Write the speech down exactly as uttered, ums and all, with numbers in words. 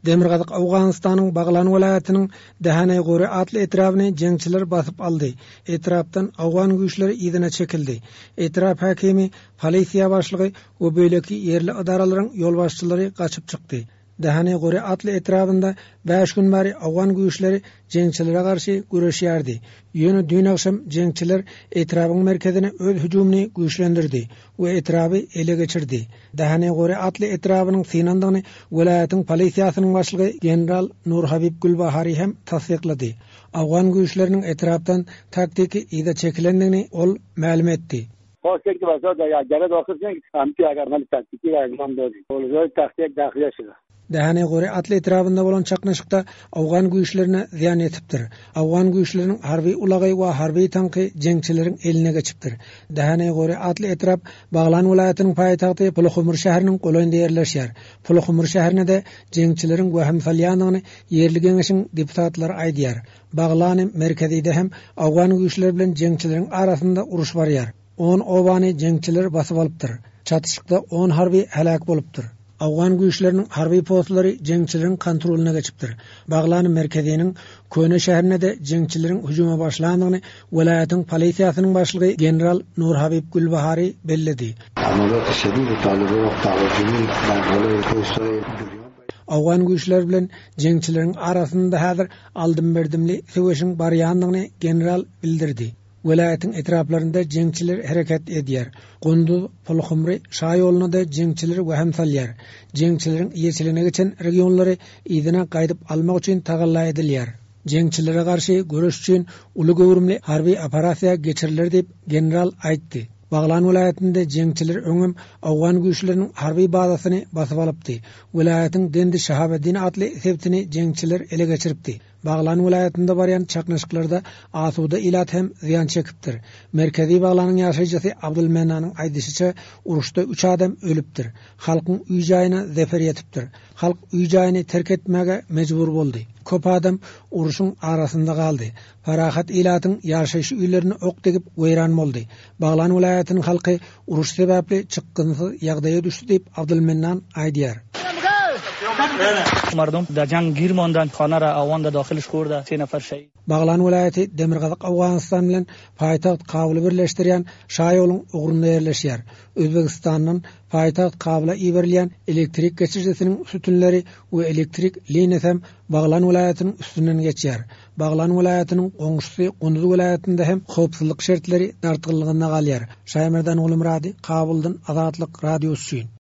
Demirgazyk Awganystanyň Baglan welaýatynyň Dahanay Gory atly etrapyny jeňçiler basyp aldy. Etrapdan Awgan güýçleri ýygyna çekildi. Etrap hakimi, polisiýa başlygy we beýleki ýerli idaralaryň ýolbaşçylary gaçyp çykdy. Dahanay Gory atly etrapynda beş gün bäri Awgan güýçleri jeňçilere garşy güreşýärdi. Ýöne dün akşam jeňçiler etrapyň merkezine öz hüjumyny güýçlendirdi we etrapy ele geçirdi. Dahanay Gory atly etrapynyň synandygyny welaýatyň polisiýasynyň başlygy general Nurhabib Gulbahary hem tasdiklady. Awgan güýçleriniň etrapdan taktiki ýa-da çekilendigini ol ma'lum etdi. Hoşçak ki başa da ya gene dokuzun amti agardan taktiki agardan dedi. Olacak taktik daxilesi. Dahanay Gory atly etrapynda bolan çaknaşykda Awgan güýçlerine ziyan etipdir. Awgan güýçleriniň harby ulagy we harby tanky jeňçileriň eline geçipdir. Dahanay Gory atly etrap Baglan welaýatynyň paýtagty Pulkhumur şäheriniň golaýynda ýerleşýär. Pulkhumur şäherine de jeňçileriň wähem salýanyny ýerli geňeşiň deputatlary aýdýar. Baglan merkezinde hem Awgan güýçleri bilen jeňçileriň arasynda uruş barýar. on obany jeňçiler basyp alypdyr. Çatışykda on harby helak bolupdyr. Awgan güýçleriniň harby postlary jeňçileriň kontrolyna geçipdir. Baglan merkeziniň Köne şäherine de jeňçileriň hüjuma başlandygyny welaýatyň polisiýasynyň başlygy general Nurhabib Gulbahary bellidi. Awgan güýçler bilen jeňçileriň arasynda häzir aldym berdimli söwüşiň barýandygyny general bildirdi. Welaýatyň etraplarynda jeňçiler hereket edýär. Gonduz, Pulkhumry, Şaý ýoluna da jeňçiler wähem salýar. Jeňçileriň ýeçiline geçen regionlary ýygyna gaýdyp almak üçin tagalla edilýär. Jeňçilere garşy görüş üçin uly gowrumly harby operasiýa geçirilir dep general aýtdy. Baglan welaýatynda jeňçiler öňüm Awgan güýçleriniň harby bazasyny basyp alypdy. Welaýatyň dendi Şahabeddin atly septini jeňçiler ele geçiripdi. Baglan welaýatynda barýan çaknaşyklarda asuda ilat hem ziyan çekipdir. Merkezi Baglanyň ýaşaýjysy Abdulmennanyň aýdysynça uruşda üç adam ölüpdir. Halkyň üý jaýyna zefer ýetipdir. Halk üý jaýyny terk etmäge mejbur boldy. Köp adam uruşyň arasynda galdy. Farahat ilatyň ýaşaýyş üýlerini ok degip weýran boldy. Baglan welaýatynyň halky uruş sebäpli çykgynsyz ýagdaýa düşdi diýip Abdulmennan aýdýar. مردم در جنگ گیر ماندن، خانه را آوان در داخلش خورده، سه نفر شهید. Baglan welaýaty Demirgazyk Awganystan bilen paýtagt Kabuly birleşdirýän Şaý ýolunyň ugrunda ýerleşýär. Özbegistanyň paýtagt Kabuly iberilýän elektrik geçirjesiniň sütünleri we elektrik liniýasy hem Baglan welaýatynyň üstünden geçýär. Baglan welaýatynyň goňşusy Gonduz welaýatynda hem howpsuzlyk şertleri dartgynlygyna galýar. Şaýmerdan Ulumrady, Kabuldan Azatlyk radiosu.